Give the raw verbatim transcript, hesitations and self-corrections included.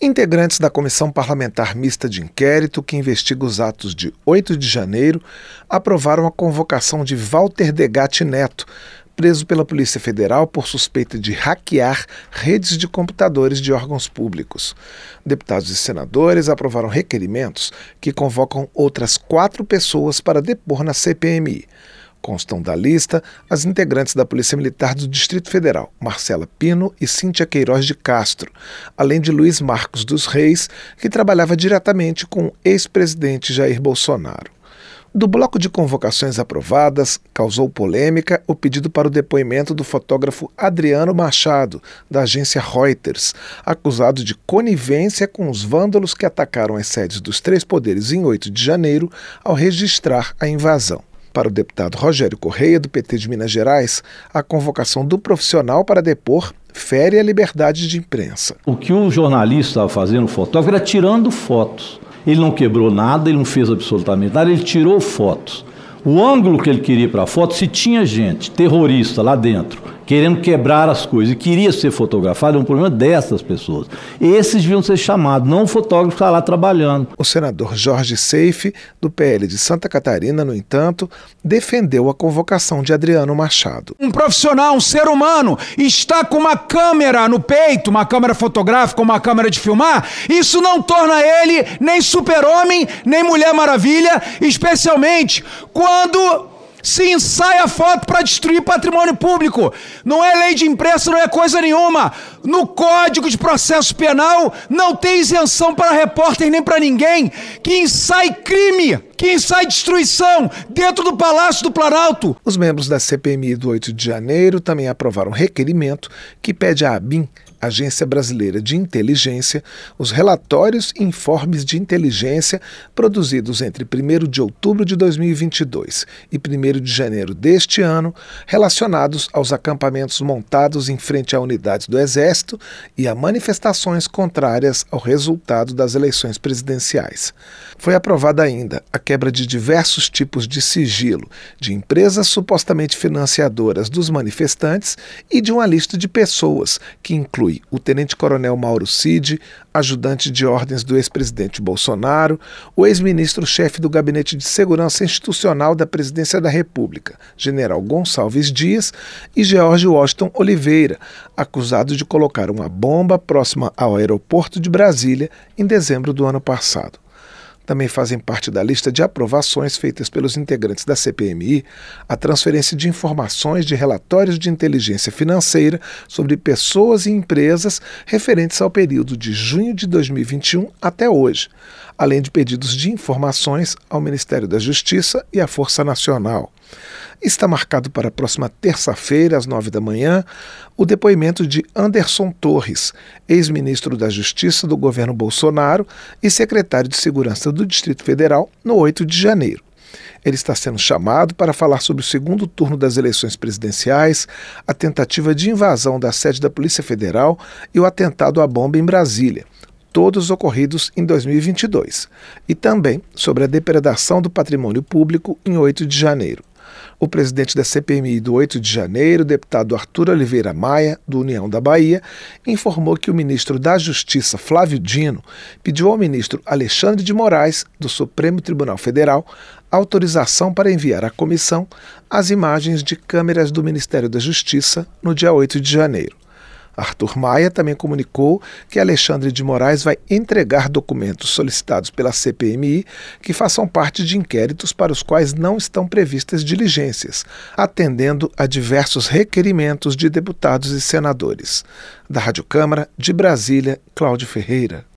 Integrantes da Comissão Parlamentar Mista de Inquérito, que investiga os atos de oito de janeiro, aprovaram a convocação de Walter Degatti Neto, preso pela Polícia Federal por suspeita de hackear redes de computadores de órgãos públicos. Deputados e senadores aprovaram requerimentos que convocam outras quatro pessoas para depor na C P M I. Constam da lista as integrantes da Polícia Militar do Distrito Federal, Marcela Pino e Cíntia Queiroz de Castro, além de Luiz Marcos dos Reis, que trabalhava diretamente com o ex-presidente Jair Bolsonaro. Do bloco de convocações aprovadas, causou polêmica o pedido para o depoimento do fotógrafo Adriano Machado, da agência Reuters, acusado de conivência com os vândalos que atacaram as sedes dos três poderes em oito de janeiro ao registrar a invasão. Para o deputado Rogério Correia, do P T de Minas Gerais, a convocação do profissional para depor fere a liberdade de imprensa. O que o jornalista estava fazendo, o fotógrafo, era tirando fotos. Ele não quebrou nada, ele não fez absolutamente nada, ele tirou fotos. O ângulo que ele queria para a foto, se tinha gente, terrorista lá dentro, querendo quebrar as coisas e queria ser fotografado, é um problema dessas pessoas. Esses deviam ser chamados, não o fotógrafo que está lá trabalhando. O senador Jorge Seife, do P L de Santa Catarina, no entanto, defendeu a convocação de Adriano Machado. Um profissional, um ser humano, está com uma câmera no peito, uma câmera fotográfica, uma câmera de filmar, isso não torna ele nem super-homem, nem Mulher Maravilha, especialmente quando se ensaia foto para destruir patrimônio público. Não é lei de imprensa, não é coisa nenhuma. No Código de Processo Penal não tem isenção para repórter nem para ninguém que ensaie crime, que ensaie destruição dentro do Palácio do Planalto. Os membros da C P M I do oito de janeiro também aprovaram um requerimento que pede à ABIN, Agência Brasileira de Inteligência, os relatórios e informes de inteligência produzidos entre primeiro de outubro de dois mil e vinte e dois e primeiro de janeiro deste ano, relacionados aos acampamentos montados em frente a unidades do Exército e a manifestações contrárias ao resultado das eleições presidenciais. Foi aprovada ainda a quebra de diversos tipos de sigilo de empresas supostamente financiadoras dos manifestantes e de uma lista de pessoas que inclui o tenente-coronel Mauro Cid, ajudante de ordens do ex-presidente Bolsonaro, o ex-ministro-chefe do Gabinete de Segurança Institucional da Presidência da República, general Gonçalves Dias, e George Washington Oliveira, acusado de colocar uma bomba próxima ao aeroporto de Brasília em dezembro do ano passado. Também fazem parte da lista de aprovações feitas pelos integrantes da C P M I a transferência de informações de relatórios de inteligência financeira sobre pessoas e empresas referentes ao período de junho de dois mil e vinte e um até hoje, além de pedidos de informações ao Ministério da Justiça e à Força Nacional. Está marcado para a próxima terça-feira, às nove da manhã, o depoimento de Anderson Torres, ex-ministro da Justiça do governo Bolsonaro e secretário de Segurança do Distrito Federal, no oito de janeiro. Ele está sendo chamado para falar sobre o segundo turno das eleições presidenciais, a tentativa de invasão da sede da Polícia Federal e o atentado à bomba em Brasília, todos ocorridos em dois mil e vinte e dois, e também sobre a depredação do patrimônio público em oito de janeiro. O presidente da C P M I do oito de janeiro, deputado Arthur Oliveira Maia, do União da Bahia, informou que o ministro da Justiça, Flávio Dino, pediu ao ministro Alexandre de Moraes, do Supremo Tribunal Federal, autorização para enviar à comissão as imagens de câmeras do Ministério da Justiça no dia oito de janeiro. Arthur Maia também comunicou que Alexandre de Moraes vai entregar documentos solicitados pela C P M I que façam parte de inquéritos para os quais não estão previstas diligências, atendendo a diversos requerimentos de deputados e senadores. Da Rádio Câmara, de Brasília, Cláudio Ferreira.